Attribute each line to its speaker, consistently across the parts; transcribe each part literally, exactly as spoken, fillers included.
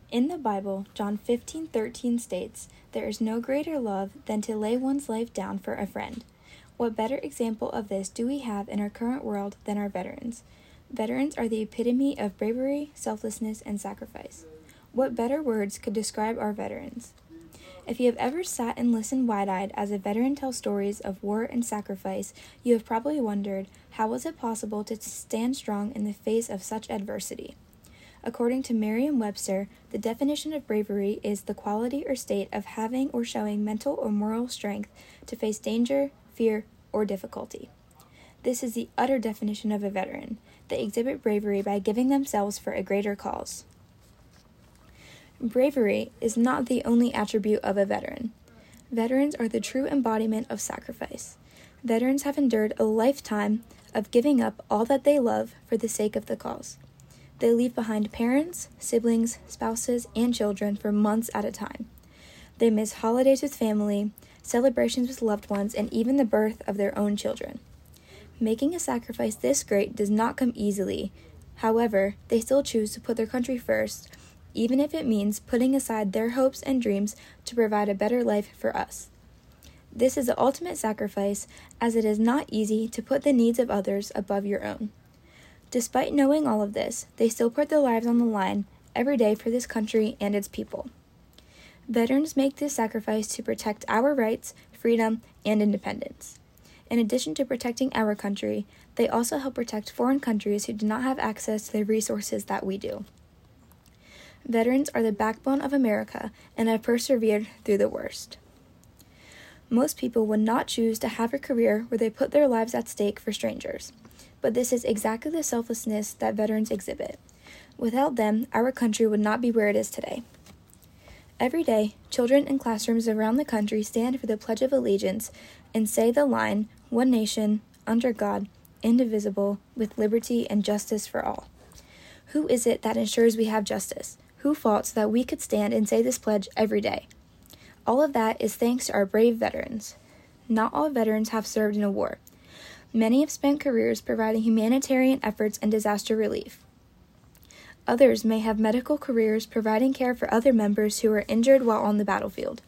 Speaker 1: In the Bible, John fifteen thirteen states, "There is no greater love than to lay one's life down for a friend." What better example of this do we have in our current world than our veterans? Veterans are the epitome of bravery, selflessness, and sacrifice. What better words could describe our veterans? If you have ever sat and listened wide-eyed as a veteran tells stories of war and sacrifice, you have probably wondered, how was it possible to stand strong in the face of such adversity? According to Merriam-Webster, the definition of bravery is the quality or state of having or showing mental or moral strength to face danger, fear, or difficulty. This is the utter definition of a veteran. They exhibit bravery by giving themselves for a greater cause. Bravery is not the only attribute of a veteran. Veterans are the true embodiment of sacrifice. Veterans have endured a lifetime of giving up all that they love for the sake of the cause. They leave behind parents, siblings, spouses, and children for months at a time. They miss holidays with family, celebrations with loved ones, and even the birth of their own children. Making a sacrifice this great does not come easily. However, they still choose to put their country first, even if it means putting aside their hopes and dreams to provide a better life for us. This is the ultimate sacrifice, as it is not easy to put the needs of others above your own. Despite knowing all of this, they still put their lives on the line every day for this country and its people. Veterans make this sacrifice to protect our rights, freedom, and independence. In addition to protecting our country, they also help protect foreign countries who do not have access to the resources that we do. Veterans are the backbone of America and have persevered through the worst. Most people would not choose to have a career where they put their lives at stake for strangers, but this is exactly the selflessness that veterans exhibit. Without them, our country would not be where it is today. Every day, children in classrooms around the country stand for the Pledge of Allegiance and say the line, "One nation, under God, indivisible, with liberty and justice for all." Who is it that ensures we have justice? Who fought so that we could stand and say this pledge every day? All of that is thanks to our brave veterans. Not all veterans have served in a war. Many have spent careers providing humanitarian efforts and disaster relief. Others may have medical careers providing care for other members who are injured while on the battlefield.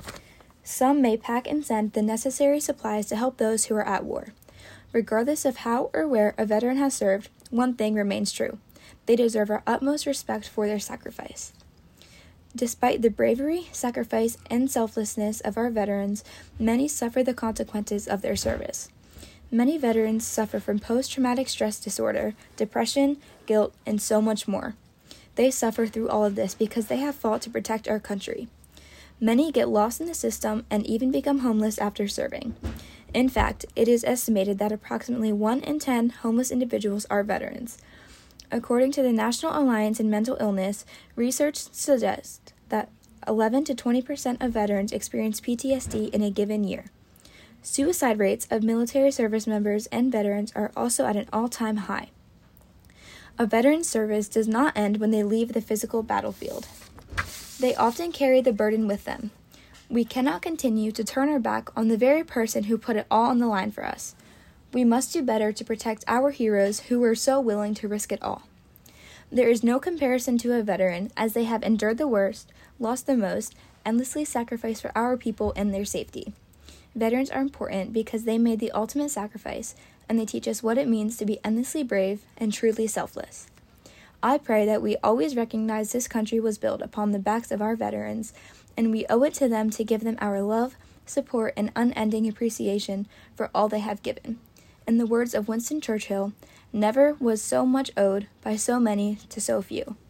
Speaker 1: Some may pack and send the necessary supplies to help those who are at war. Regardless of how or where a veteran has served, one thing remains true. They deserve our utmost respect for their sacrifice. Despite the bravery, sacrifice, and selflessness of our veterans, many suffer the consequences of their service. Many veterans suffer from post-traumatic stress disorder, depression, guilt, and so much more. They suffer through all of this because they have fought to protect our country. Many get lost in the system and even become homeless after serving. In fact, it is estimated that approximately one in ten homeless individuals are veterans. According to the National Alliance on Mental Illness, research suggests that eleven to twenty percent of veterans experience P T S D in a given year. Suicide rates of military service members and veterans are also at an all-time high. A veteran's service does not end when they leave the physical battlefield. They often carry the burden with them. We cannot continue to turn our back on the very person who put it all on the line for us. We must do better to protect our heroes who were so willing to risk it all. There is no comparison to a veteran, as they have endured the worst, lost the most, endlessly sacrificed for our people and their safety. Veterans are important because they made the ultimate sacrifice, and they teach us what it means to be endlessly brave and truly selfless. I pray that we always recognize this country was built upon the backs of our veterans, and we owe it to them to give them our love, support, and unending appreciation for all they have given. In the words of Winston Churchill, "Never was so much owed by so many to so few."